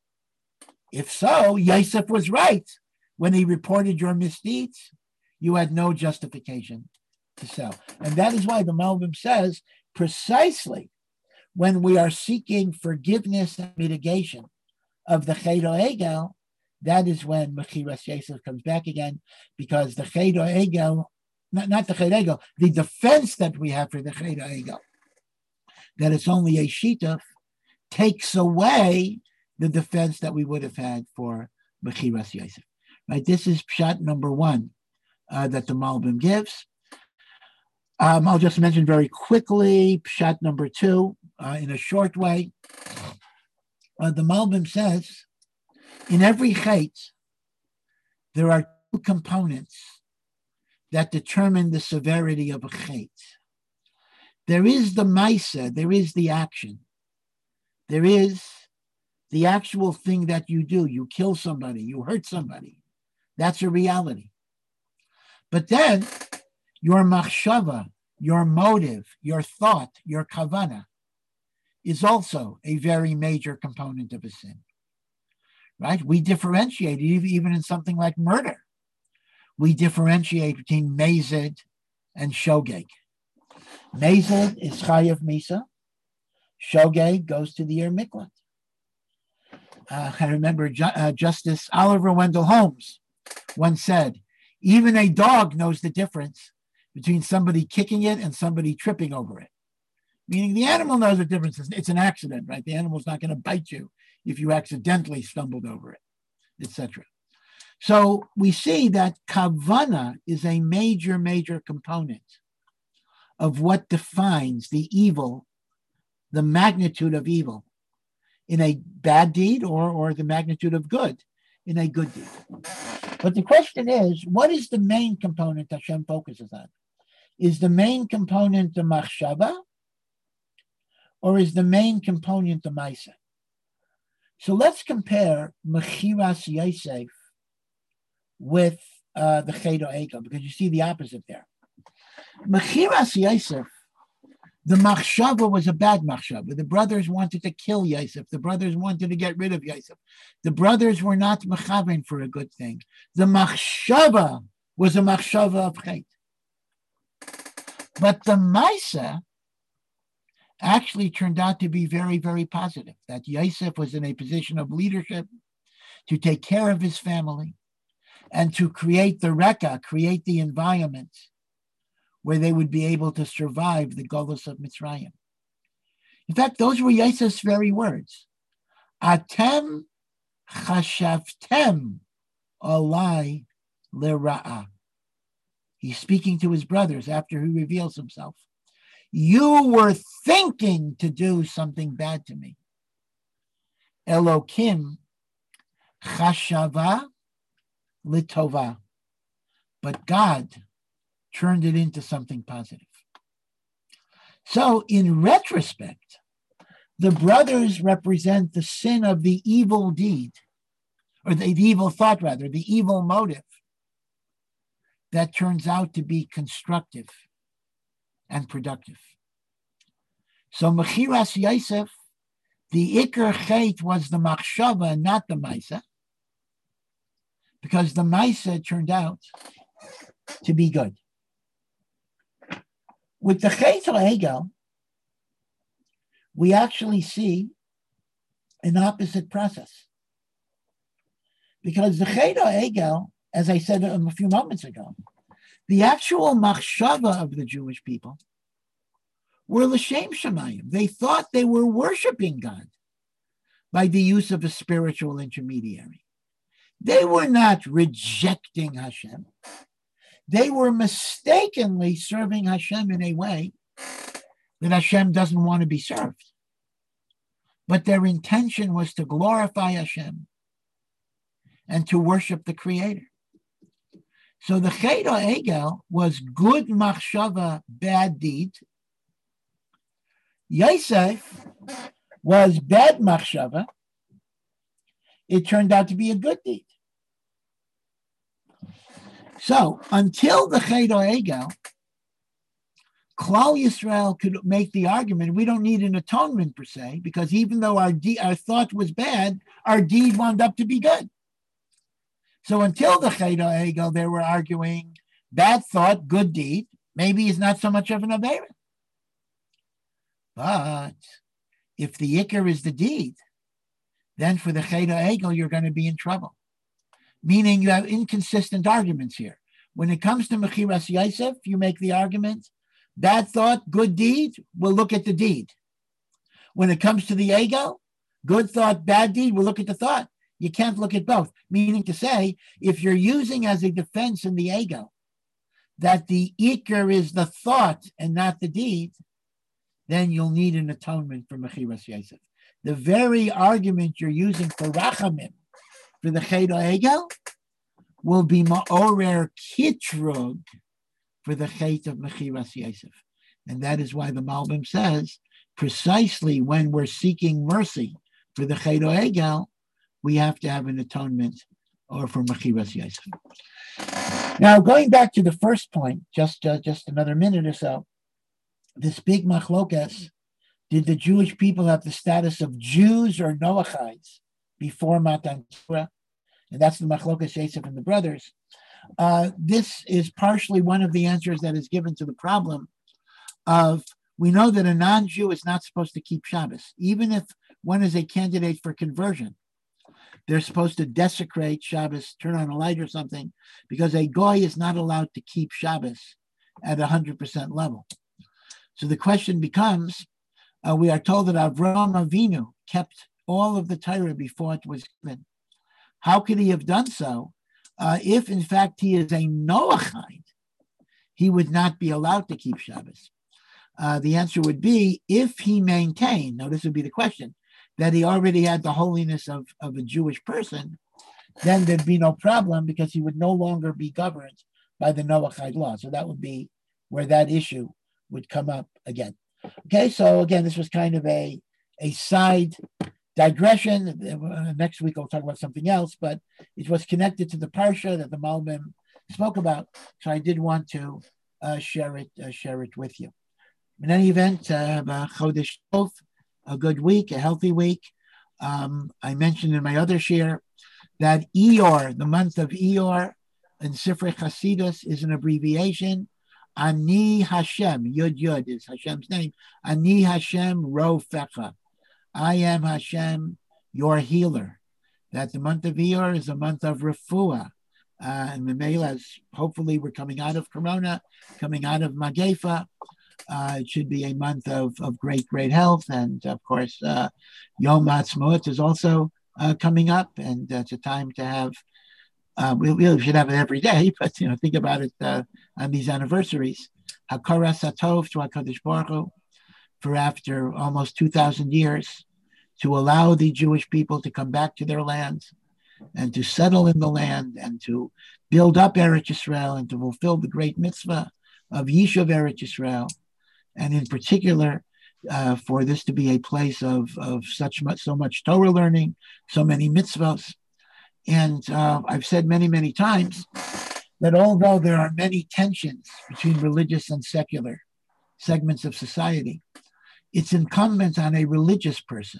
if so, Yosef was right when he reported your misdeeds. You had no justification to sell. And that is why the Malbim says, precisely when we are seeking forgiveness and mitigation of the Chet Egel, that is when Mechiras Yosef comes back again, because the Chet Egel, not, not the Chet Egel, the defense that we have for the Chet Egel, that it's only a shituf, takes away the defense that we would have had for Mechiras Yosef. Right? This is pshat number one uh, that the Malbim gives. Um, I'll just mention very quickly pshat number two uh, in a short way. Uh, the Malbim says, in every chet, there are two components that determine the severity of a chet. There is the maisa, there is the action. There is the actual thing that you do. You kill somebody, you hurt somebody. That's a reality. But then your machshava, your motive, your thought, your kavana is also a very major component of a sin. Right? We differentiate even in something like murder. We differentiate between mezid and shogeg. Mezid is chayav misa. Shogeg goes to the Ir Miklat. Uh, I remember Ju- uh, Justice Oliver Wendell Holmes once said, even a dog knows the difference between somebody kicking it and somebody tripping over it. Meaning the animal knows the difference. It's an accident, right? The animal's not going to bite you if you accidentally stumbled over it, et cetera. So we see that kavana is a major, major component of what defines the evil, the magnitude of evil in a bad deed or, or the magnitude of good in a good deed. But the question is, what is the main component Hashem focuses on? Is the main component the machshava, or is the main component the maisa? So let's compare Mechiras Yosef with uh, the Chedo Egel, because you see the opposite there. Mechiras Yosef, the machshava was a bad machshava. The brothers wanted to kill Yosef. The brothers wanted to get rid of Yosef. The brothers were not mechaven for a good thing. The machshava was a machshava of chet. But the maisa actually turned out to be very, very positive, that Yosef was in a position of leadership to take care of his family and to create the reka, create the environment where they would be able to survive the Golus of Mitzrayim. In fact, those were Yosef's very words. Atem chashavtem alai lera'a. He's speaking to his brothers after he reveals himself. You were thinking to do something bad to me. Elokim chashava litova. But God turned it into something positive. So in retrospect, the brothers represent the sin of the evil deed, or the, the evil thought rather, the evil motive that turns out to be constructive and productive. So Mechiras Yosef, the Iker Chet was the Machshava and not the Maisa, because the Maisa turned out to be good. With the Chet HaEgel, we actually see an opposite process. Because the Chet HaEgel, as I said a few moments ago, the actual machshava of the Jewish people were l'shem shamayim. They thought they were worshiping God by the use of a spiritual intermediary. They were not rejecting Hashem. They were mistakenly serving Hashem in a way that Hashem doesn't want to be served. But their intention was to glorify Hashem and to worship the Creator. So the Chet HaEgel was good machshava, bad deed. Yosef was bad machshava. It turned out to be a good deed. So until the Chet HaEgel, Klal Yisrael could make the argument, we don't need an atonement per se, because even though our, de- our thought was bad, our deed wound up to be good. So until the Chet HaEgel, they were arguing bad thought, good deed, maybe it's not so much of an Aveira. But if the Iker is the deed, then for the Chet HaEgel, you're going to be in trouble. Meaning you have inconsistent arguments here. When it comes to Mechiras Yosef, you make the argument, bad thought, good deed, we'll look at the deed. When it comes to the Egel, good thought, bad deed, we'll look at the thought. You can't look at both. Meaning to say, if you're using as a defense in the Egel that the Iker is the thought and not the deed, then you'll need an atonement for Mechiras Yosef. The very argument you're using for Rachamim, for the Chet HaEgel, will be Ma'orer Kitrug for the Chet of Mechiras Yosef. And that is why the Malbim says, precisely when we're seeking mercy for the Chet HaEgel, we have to have an atonement or for Mechiras Yosef. Now, going back to the first point, just uh, just another minute or so, this big machlokas, did the Jewish people have the status of Jews or Noachites before Matan Torah? And that's the machlokas Yosef and the brothers. Uh, this is partially one of the answers that is given to the problem of, we know that a non-Jew is not supposed to keep Shabbos, even if one is a candidate for conversion. They're supposed to desecrate Shabbos, turn on a light or something, because a goy is not allowed to keep Shabbos at one hundred percent level. So the question becomes, uh, we are told that Avraham Avinu kept all of the Torah before it was given. How could he have done so uh, if, in fact, he is a Noachite? He would not be allowed to keep Shabbos. Uh, the answer would be, if he maintained, now this would be the question, that he already had the holiness of, of a Jewish person, then there'd be no problem because he would no longer be governed by the Noachide law. So that would be where that issue would come up again. Okay, so again, this was kind of a, a side digression. Uh, next week I'll talk about something else, but it was connected to the Parsha that the Malbim spoke about. So I did want to uh, share it uh, share it with you. In any event, uh, have a Chodesh Tov, a good week, a healthy week. Um, I mentioned in my other share that Iyar, the month of Iyar in Sifrei Chasidus, is an abbreviation. Ani Hashem, Yud Yud is Hashem's name. Ani Hashem Rofecha. I am Hashem, your healer. That the month of Iyar is a month of Refuah. Uh, and Memela, hopefully we're coming out of Corona, coming out of Magefa. Uh, it should be a month of, of great, great health. And of course, uh, Yom Ha'atzmaut is also uh, coming up. And uh, it's a time to have, uh, we really should have it every day, but you know, think about it uh, on these anniversaries. Hakaras Hatov to HaKadosh Baruch Hu, for after almost two thousand years, to allow the Jewish people to come back to their land and to settle in the land and to build up Eretz Yisrael and to fulfill the great mitzvah of Yishuv Eretz Yisrael. And in particular, uh, for this to be a place of, of such much, so much Torah learning, so many mitzvahs. And uh, I've said many, many times that although there are many tensions between religious and secular segments of society, it's incumbent on a religious person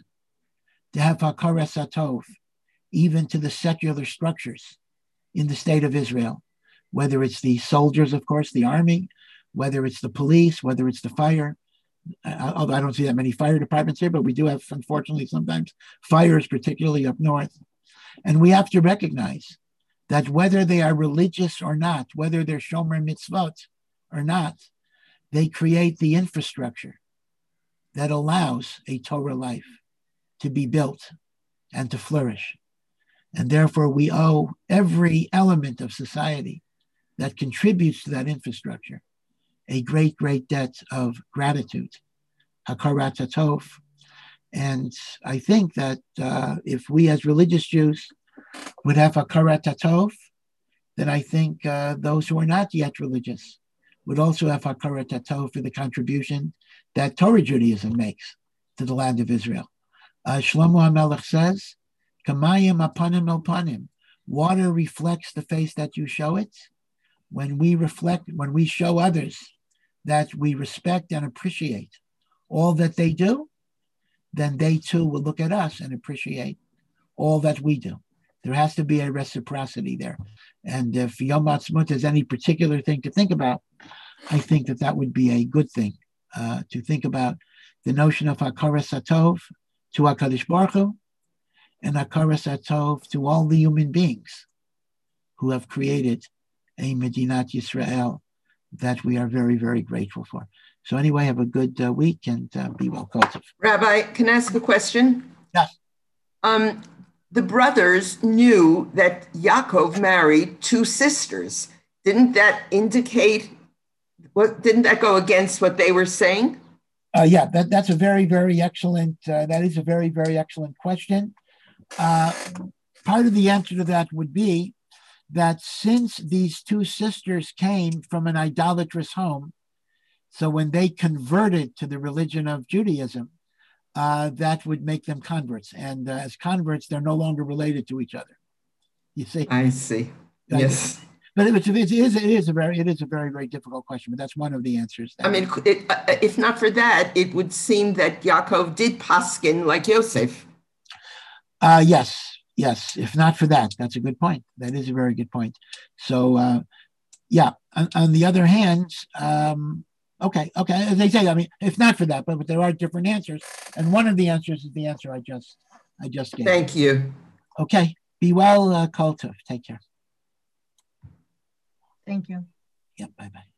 to have hakaras hatov, even to the secular structures in the state of Israel, whether it's the soldiers, of course, the army, whether it's the police, whether it's the fire. Although I don't see that many fire departments here, but we do have, unfortunately, sometimes fires, particularly up north. And we have to recognize that whether they are religious or not, whether they're shomer mitzvot or not, they create the infrastructure that allows a Torah life to be built and to flourish. And therefore, we owe every element of society that contributes to that infrastructure a great, great debt of gratitude, hakarat hatov. And I think that uh, if we as religious Jews would have hakarat hatov, then I think uh, those who are not yet religious would also have hakarat hatov for the contribution that Torah Judaism makes to the land of Israel. Uh, Shlomo HaMelech says, Kamayim apanim el panim. Water reflects the face that you show it. When we reflect, when we show others that we respect and appreciate all that they do, then they too will look at us and appreciate all that we do. There has to be a reciprocity there. And if Yom Ha'atzmaut is any particular thing to think about, I think that that would be a good thing, uh, to think about the notion of hakaras hatov to HaKadosh Baruch Hu, and hakaras hatov to all the human beings who have created a Medinat Yisrael that we are very, very grateful for. So anyway, have a good uh, week and uh, be well cultivated. Rabbi, can I ask a question? Yes. Um, the brothers knew that Yaakov married two sisters. Didn't that indicate, what, didn't that go against what they were saying? Uh, yeah, that, that's a very, very excellent, uh, that is a very, very excellent question. Uh, part of the answer to that would be that since these two sisters came from an idolatrous home, so when they converted to the religion of Judaism, uh, that would make them converts. And uh, as converts, they're no longer related to each other. You see? I see. Yes. But it, it, is, it is a very it is a very very difficult question. But that's one of the answers. I mean, it, uh, if not for that, it would seem that Yaakov did paskin like Yosef. Uh, yes, yes. If not for that, that's a good point. That is a very good point. So, uh, yeah. On, on the other hand, um, okay, okay. As I say, I mean, if not for that, but, but there are different answers, and one of the answers is the answer I just I just gave. Thank you. Okay. Be well, uh, Kol Tov. Take care. Thank you. Yep. Bye bye.